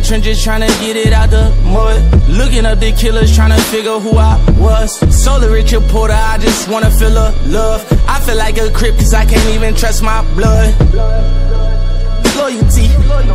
trenches trying to get it out the mud. Looking up the killers trying to figure who I was. Solar rich reporter, I just wanna feel a love. I feel like a crip cause I can't even trust my blood. Loyalty,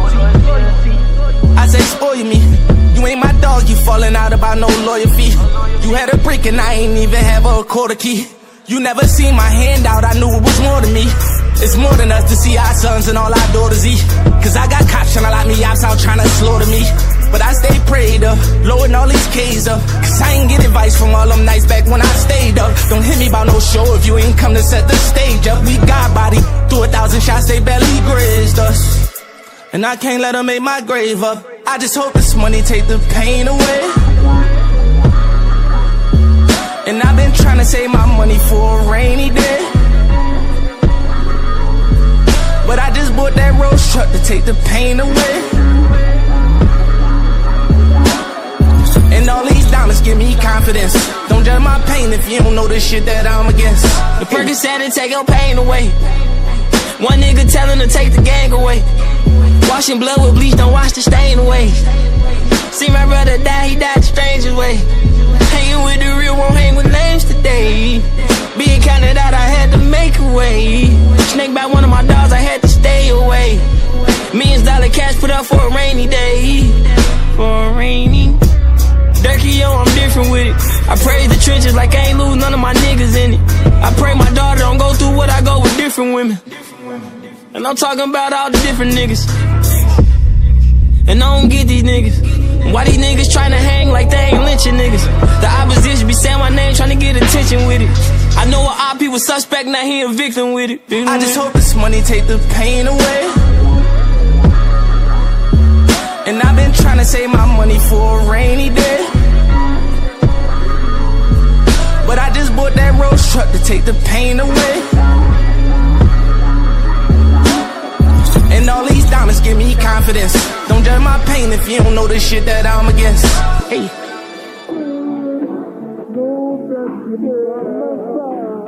I say spoil me. You ain't my dog, you falling out about no lawyer fee. You had a brick and I ain't even have a quarter key. You never seen my hand out, I knew it was more than me. It's more than us to see our sons and all our daughters eat. Cause I got cops tryna lock me out trying to slaughter me. But I stay prayed up, blowing all these K's up. Cause I ain't get advice from all them nights back when I stayed up. Don't hit me about no show if you ain't come to set the stage up. We got body, through 1,000 shots, they barely grazed us. And I can't let them make my grave up. I just hope this money take the pain away. And I've been trying to save my money for a rainy day. But I just bought that Rolls truck to take the pain away. And all these diamonds give me confidence. Don't judge my pain if you don't know the shit that I'm against. The Percocet to take your pain away. One nigga telling to take the gang away. Washing blood with bleach, don't wash the stain away. See my brother die, he died the strangest way. Hanging with the real, won't hang with names today. Being counted out, I had to make a way. Snake by one of my dogs, I had to stay away. Millions dollar cash put up for a rainy day. For a rainy Durkee, yo, I'm different with it. I praise the trenches like I ain't lose none of my niggas in it. I pray my daughter don't go through what I go with different women. And I'm talking about all the different niggas. And I don't get these niggas. Why these niggas trying to hang like they ain't lynching niggas? The opposition be saying my name trying to get attention with it. I know what all people suspect, now he a victim with it. I just hope this money take the pain away. And I've been trying to save my money for a rainy day. But I just bought that Rolls truck to take the pain away. And all these diamonds give me confidence. Don't judge my pain if you don't know the shit that I'm against. Hey.